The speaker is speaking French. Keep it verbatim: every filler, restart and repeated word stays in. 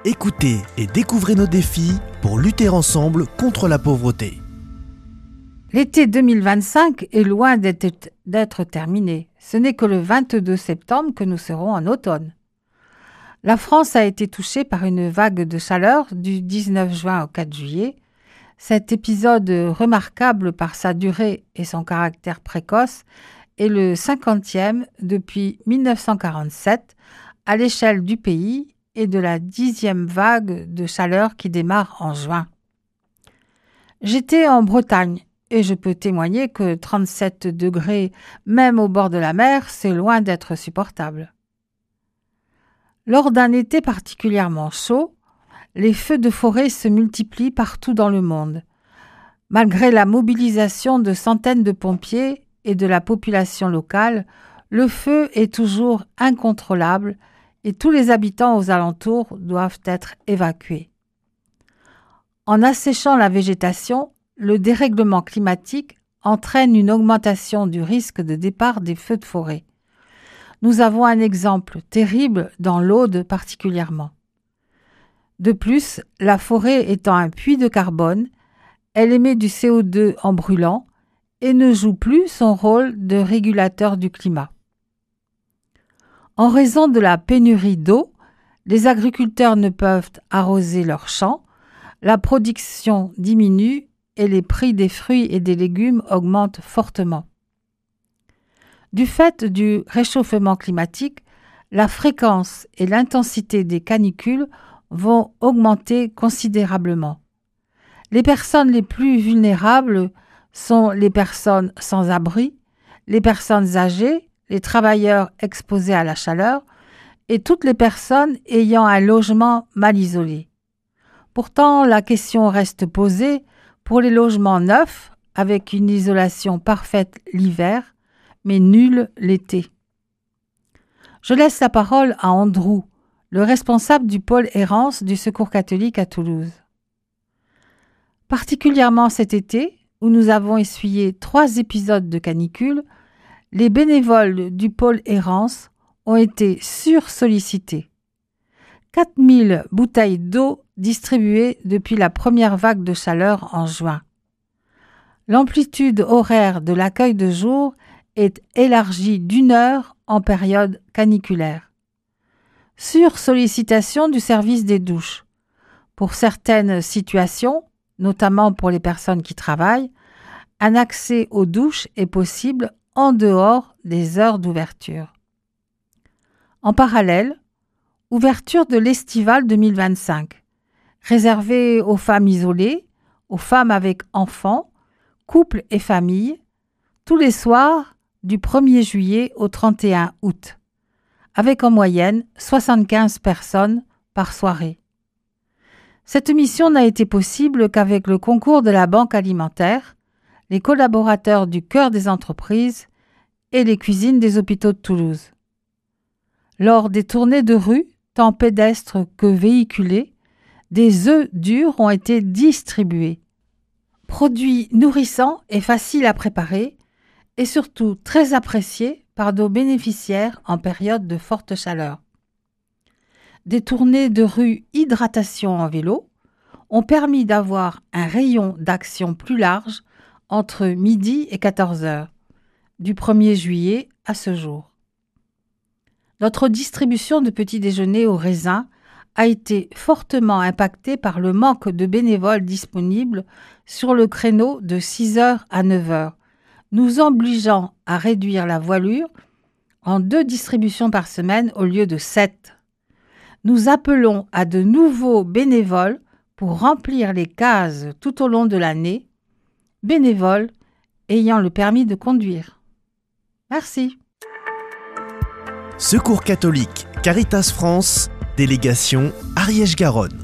Écoutez et découvrez nos défis pour lutter ensemble contre la pauvreté. L'été deux mille vingt-cinq est loin d'être, d'être terminé. Ce n'est que le vingt-deux septembre que nous serons en automne. La France a été touchée par une vague de chaleur du dix-neuf juin au quatre juillet. Cet épisode remarquable par sa durée et son caractère précoce est le cinquantième depuis mille neuf cent quarante-sept à l'échelle du pays et de la dixième vague de chaleur qui démarre en juin. J'étais en Bretagne et je peux témoigner que trente-sept degrés, même au bord de la mer, c'est loin d'être supportable. Lors d'un été particulièrement chaud, les feux de forêt se multiplient partout dans le monde. Malgré la mobilisation de centaines de pompiers et de la population locale, le feu est toujours incontrôlable et tous les habitants aux alentours doivent être évacués. En asséchant la végétation, le dérèglement climatique entraîne une augmentation du risque de départ des feux de forêt. Nous avons un exemple terrible dans l'Aude particulièrement. De plus, la forêt étant un puits de carbone, elle émet du C O deux en brûlant et ne joue plus son rôle de régulateur du climat. En raison de la pénurie d'eau, les agriculteurs ne peuvent arroser leurs champs, la production diminue et les prix des fruits et des légumes augmentent fortement. Du fait du réchauffement climatique, la fréquence et l'intensité des canicules vont augmenter considérablement. Les personnes les plus vulnérables sont les personnes sans abri, les personnes âgées, les travailleurs exposés à la chaleur et toutes les personnes ayant un logement mal isolé. Pourtant, la question reste posée pour les logements neufs avec une isolation parfaite l'hiver, mais nulle l'été. Je laisse la parole à Andrew, le responsable du pôle errance du Secours catholique à Toulouse. Particulièrement cet été, où nous avons essuyé trois épisodes de canicule, les bénévoles du pôle errance ont été sursollicités. quatre mille bouteilles d'eau distribuées depuis la première vague de chaleur en juin. L'amplitude horaire de l'accueil de jour est élargie d'une heure en période caniculaire. Sursollicitation du service des douches. Pour certaines situations, notamment pour les personnes qui travaillent, un accès aux douches est possible en dehors des heures d'ouverture. En parallèle, ouverture de l'Estival deux mille vingt-cinq, réservée aux femmes isolées, aux femmes avec enfants, couples et familles, tous les soirs du premier juillet au trente et un août, avec en moyenne soixante-quinze personnes par soirée. Cette mission n'a été possible qu'avec le concours de la Banque alimentaire, les collaborateurs du Cœur des entreprises et les cuisines des hôpitaux de Toulouse. Lors des tournées de rue, tant pédestres que véhiculées, des œufs durs ont été distribués. Produits nourrissants et faciles à préparer et surtout très appréciés par nos bénéficiaires en période de forte chaleur. Des tournées de rue hydratation en vélo ont permis d'avoir un rayon d'action plus large entre midi et quatorze heures, du premier juillet à ce jour. Notre distribution de petits déjeuners au raisin a été fortement impactée par le manque de bénévoles disponibles sur le créneau de six heures à neuf heures, nous obligeant à réduire la voilure en deux distributions par semaine au lieu de sept. Nous appelons à de nouveaux bénévoles pour remplir les cases tout au long de l'année, bénévoles ayant le permis de conduire. Merci. Secours catholique, Caritas France, délégation Ariège-Garonne.